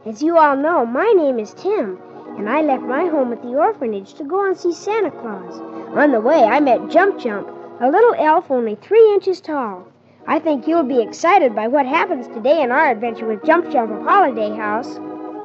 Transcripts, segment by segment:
As you all know, my name is Tim, and I left my home at the orphanage to go and see Santa Claus. On the way, I met Jump Jump, a little elf only 3 inches tall. I think you'll be excited by what happens today in our adventure with Jump Jump of Holiday House.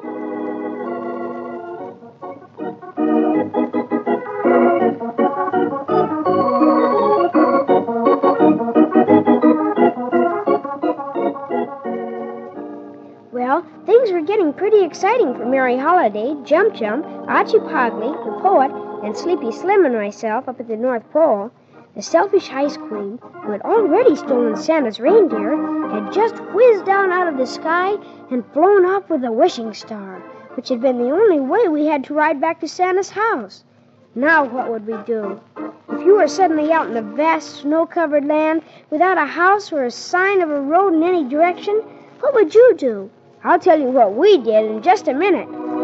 Well, things were getting pretty exciting for Merry Holiday, Jump Jump, Archie Pogley, the poet, and Sleepy Slim and myself up at the North Pole. The selfish Ice Queen, who had already stolen Santa's reindeer, had just whizzed down out of the sky and flown off with a wishing star, which had been the only way we had to ride back to Santa's house. Now what would we do? If you were suddenly out in the vast snow-covered land without a house or a sign of a road in any direction, what would you do? I'll tell you what we did in just a minute.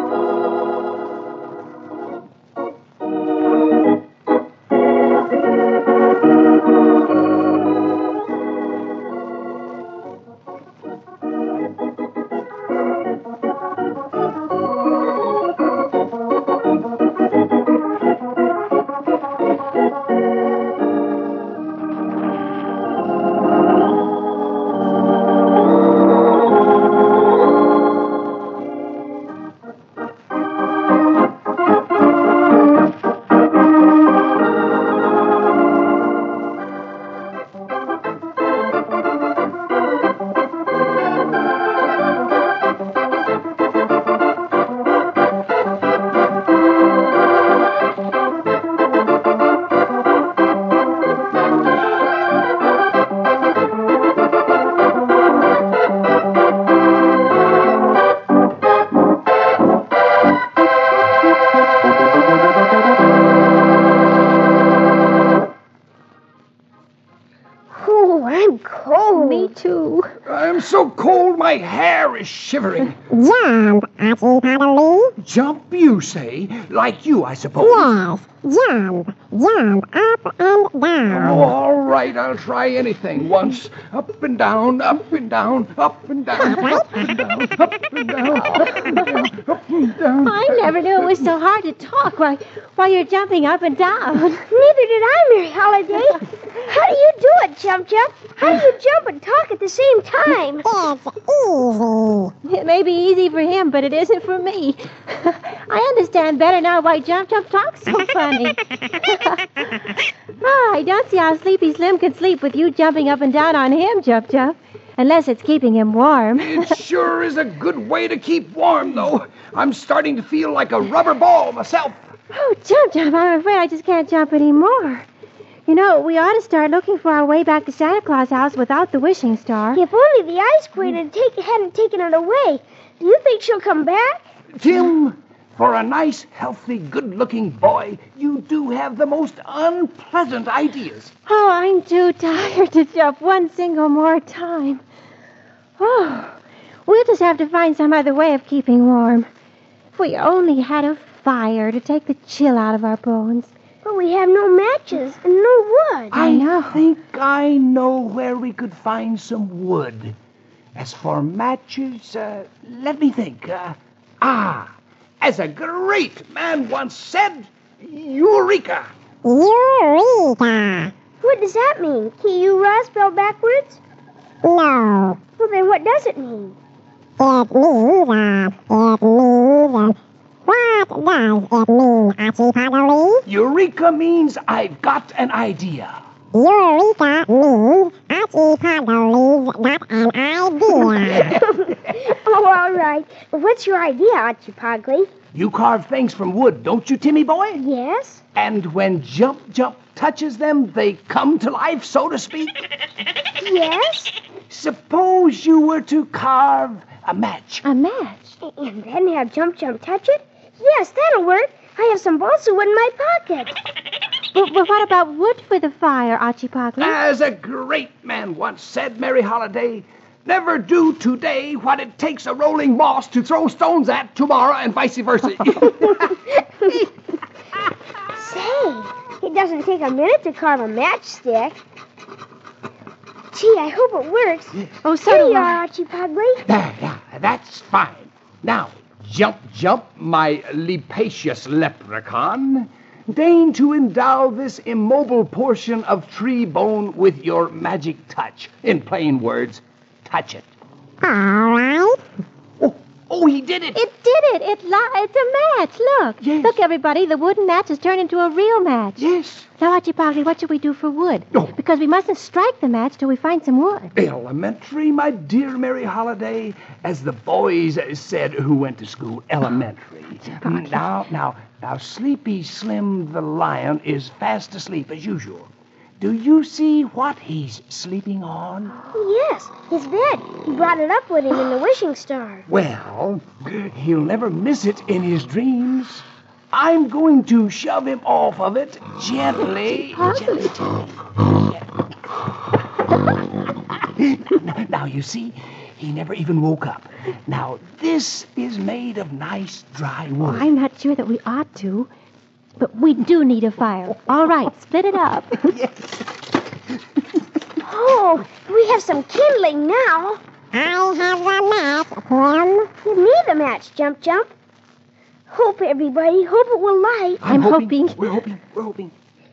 I'm so cold my hair is shivering. Jump, Archie Pogley. Jump, you say? Like you, I suppose. Yes, jump up and down. Oh, all right, I'll try anything once. Up and down, up and down, up and down, up and down, up and down, up and down, up and down. I never knew it was so hard to talk while you're jumping up and down. Neither did I, Merry Holiday. How do you do it, Jump Jump? How do you jump and talk at the same time? It's easy. It may be easy for him, but it isn't for me. I understand better now why Jump Jump talks so funny. I don't see how Sleepy Slim can sleep with you jumping up and down on him, Jump Jump. Unless it's keeping him warm. It sure is a good way to keep warm, though. I'm starting to feel like a rubber ball myself. Oh, Jump Jump, I'm afraid I just can't jump anymore. You know, we ought to start looking for our way back to Santa Claus' house without the wishing star. If only the Ice Queen hadn't taken it away. Do you think she'll come back? Tim, for a nice, healthy, good-looking boy, you do have the most unpleasant ideas. Oh, I'm too tired to jump one single more time. Oh, we'll just have to find some other way of keeping warm. If we only had a fire to take the chill out of our bones. But we have no matches and no wood. I know. I think I know where we could find some wood. As for matches, let me think. As a great man once said, Eureka! Eureka. What does that mean? K-U-R-A spelled backwards? No. Well, then what does it mean? What does it mean, Archie Pogley? Eureka means I've got an idea. Eureka means Archie Pogley's got an idea. Oh, all right. But what's your idea, Archie Pogley? You carve things from wood, don't you, Timmy boy? Yes? And when Jump Jump touches them, they come to life, so to speak? Yes? Suppose you were to carve a match. A match? And then have Jump Jump touch it? Yes, that'll work. I have some balsa wood in my pocket. But what about wood for the fire, Archie Pogley? As a great man once said, Merry Holiday, never do today what it takes a rolling boss to throw stones at tomorrow and vice versa. Say, it doesn't take a minute to carve a matchstick. Gee, I hope it works. Oh, so Here do you I. are, Archie Pogley. There, that's fine. Now, jump, jump, my lepacious leprechaun. Deign to endow this immobile portion of tree bone with your magic touch. In plain words, touch it. All right. Oh, he did it! It did it. It's a match. Look. Yes. Look, everybody. The wooden match has turned into a real match. Yes. Now, Archie Pogley, what should we do for wood? Oh. Because we mustn't strike the match till we find some wood. Elementary, my dear Mary Holiday, as the boys said who went to school, elementary. Now, Sleepy Slim the lion is fast asleep as usual. Do you see what he's sleeping on? Oh, yes, his bed. He brought it up with him in the wishing star. Well, he'll never miss it in his dreams. I'm going to shove him off of it gently. Now, you see, he never even woke up. Now, this is made of nice, dry wood. I'm not sure that we ought to, but we do need a fire. All right, split it up. Oh, we have some kindling now. I have the match, Tim. Give me the match, Jump Jump. Hope, everybody, hope it will light. I'm hoping. We're hoping.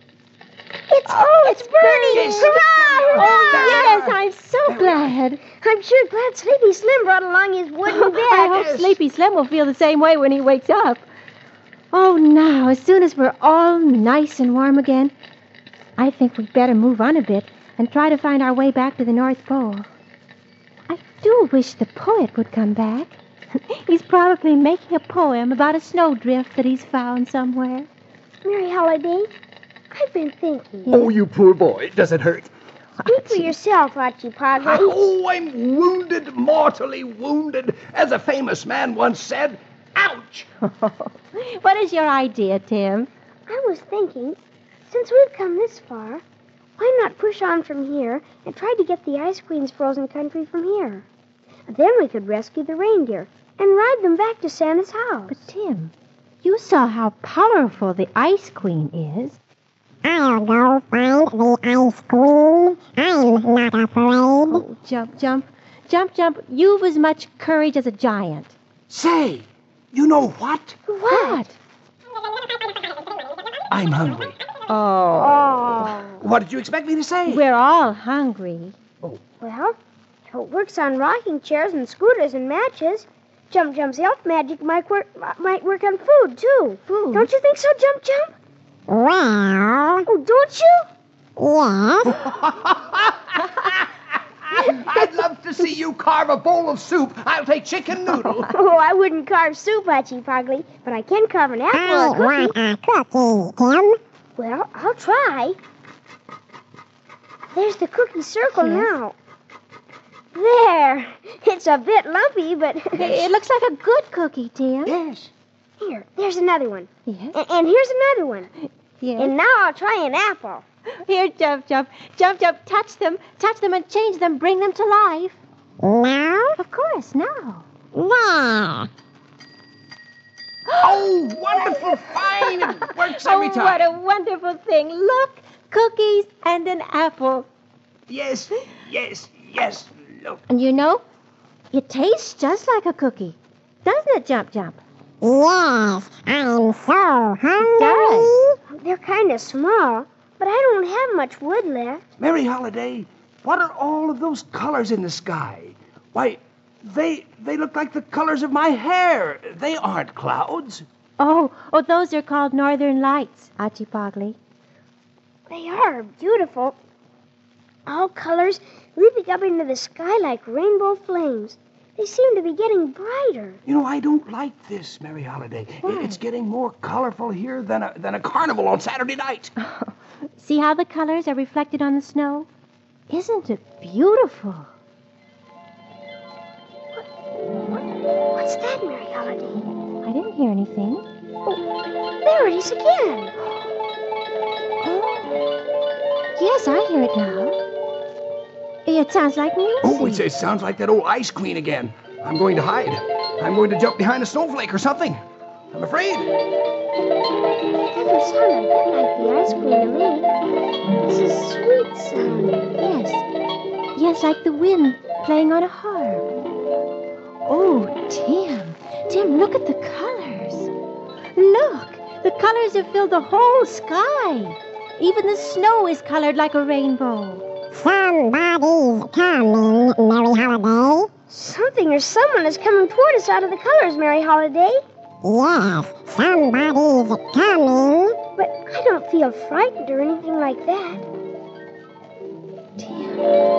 It's burning! Yes. Hurrah! Oh, Hurrah! yes, I'm so glad. I'm sure glad Sleepy Slim brought along his wooden bed. I hope Sleepy Slim will feel the same way when he wakes up. Oh, now, as soon as we're all nice and warm again, I think we'd better move on a bit and try to find our way back to the North Pole. I do wish the poet would come back. He's probably making a poem about a snowdrift that he's found somewhere. Mary Holiday, I've been thinking. Oh, you poor boy. Does it hurt? Speak for yourself, Archie Pogley. Oh, I'm wounded, mortally wounded, as a famous man once said. Ouch! What is your idea, Tim? I was thinking, since we've come this far, why not push on from here and try to get the Ice Queen's frozen country from here? Then we could rescue the reindeer and ride them back to Santa's house. But, Tim, you saw how powerful the Ice Queen is. I'll go find the Ice Queen. I'm not afraid. Oh, Jump, Jump. Jump, Jump, you've as much courage as a giant. Say, you know what? What? I'm hungry. Oh. What did you expect me to say? We're all hungry. Well, if it works on rocking chairs and scooters and matches, Jump Jump's elf magic might work on food, too. Food? Don't you think so, Jump Jump? Well, Oh, don't you? yes. I'd love to see you carve a bowl of soup. I'll take chicken noodle. Oh, I wouldn't carve soup, Archie Pogley, but I can carve an apple I or a want cookie. a cookie, Tim. Well, I'll try. There's the cookie circle Yes. now. There. It's a bit lumpy, but... It looks like a good cookie, Tim. Yes. Here, there's another one. Yes. And here's another one. Yes. And now I'll try an apple. Here, Jump, Jump. Jump, Jump, touch them and change them, bring them to life. Now, Of course, now. there. Oh, wonderful, fine. It works every Oh, time. what a wonderful thing. Look, cookies and an apple. Yes. Look. And you know, it tastes just like a cookie. Doesn't it, Jump, Jump? Yes, I'm so hungry. does. They're kind of small, but I don't have much wood left. Mary Holiday, what are all of those colors in the sky? Why, they look like the colors of my hair. They aren't clouds. Oh, those are called Northern Lights, Archie Pogley. They are beautiful. All colors leaping up into the sky like rainbow flames. They seem to be getting brighter. You know, I don't like this, Mary Holiday. It's getting more colorful here than a carnival on Saturday night. See how the colors are reflected on the snow? Isn't it beautiful? What's that, Mary Holiday? I didn't hear anything. Oh, there it is again. Yes, I hear it now. It sounds like music. Oh, it sounds like that old Ice Queen again. I'm going to hide. I'm going to jump behind a snowflake or something. I'm afraid. It never sounded a bit like the ice cream to me. This is sweet sounding. Yes, like the wind playing on a harp. Oh, Tim, Tim, look at the colors. Look, the colors have filled the whole sky. Even the snow is colored like a rainbow. Somebody's coming, Merry Holiday. Something or someone is coming toward us out of the colors, Merry Holiday. Yes, somebody's coming. But I don't feel frightened or anything like that. Tim,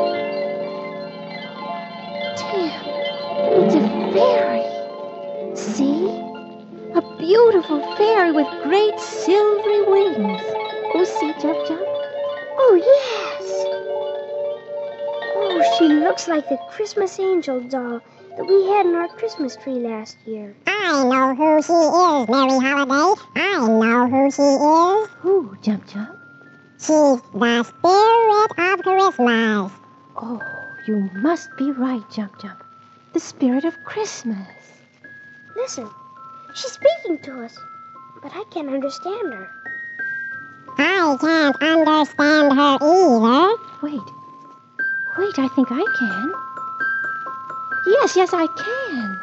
it's a fairy. See? A beautiful fairy with great silvery wings. Oh, see, Jump Jump? Oh, yes. Oh, she looks like the Christmas angel doll that we had in our Christmas tree last year. I know who she is, Merry Holiday. I know who she is. Who, Jump Jump? She's the spirit of Christmas. Oh, you must be right, Jump Jump. The spirit of Christmas. Listen, she's speaking to us, but I can't understand her. I can't understand her either. Wait, I think I can. Yes, I can.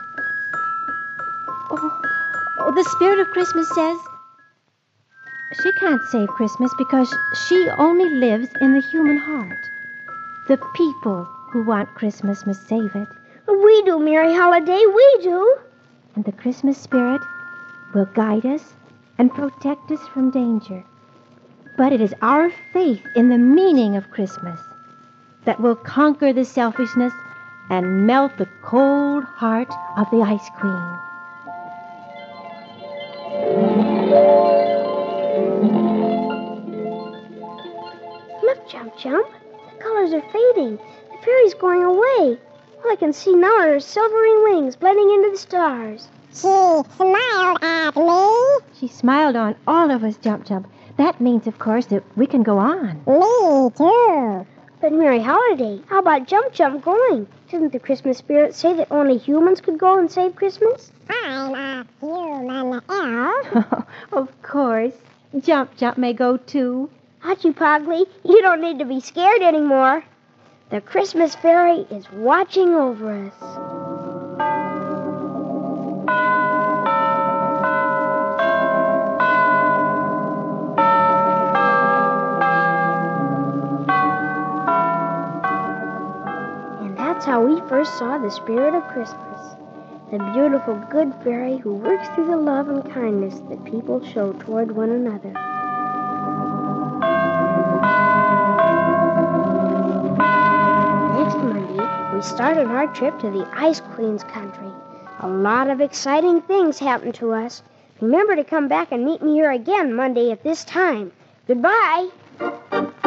Oh, the spirit of Christmas says she can't save Christmas because she only lives in the human heart. The people who want Christmas must save it. We do, Merry Holiday, we do. And the Christmas spirit will guide us and protect us from danger. But it is our faith in the meaning of Christmas that will conquer the selfishness and melt the cold heart of the Ice Queen. Look, Jump Jump. The colors are fading. The fairy's going away. All I can see now are her silvery wings blending into the stars. She smiled at me. She smiled on all of us, Jump Jump. That means, of course, that we can go on. Me too. But Merry Holiday, how about Jump Jump going? Didn't the Christmas spirit say that only humans could go and save Christmas? I'm a human elf. Of course. Jump Jump may go too. Hachi Pogli, you don't need to be scared anymore. The Christmas fairy is watching over us. That's how we first saw the spirit of Christmas, the beautiful good fairy who works through the love and kindness that people show toward one another. Next Monday, we started our trip to the Ice Queen's country. A lot of exciting things happened to us. Remember to come back and meet me here again Monday at this time. Goodbye.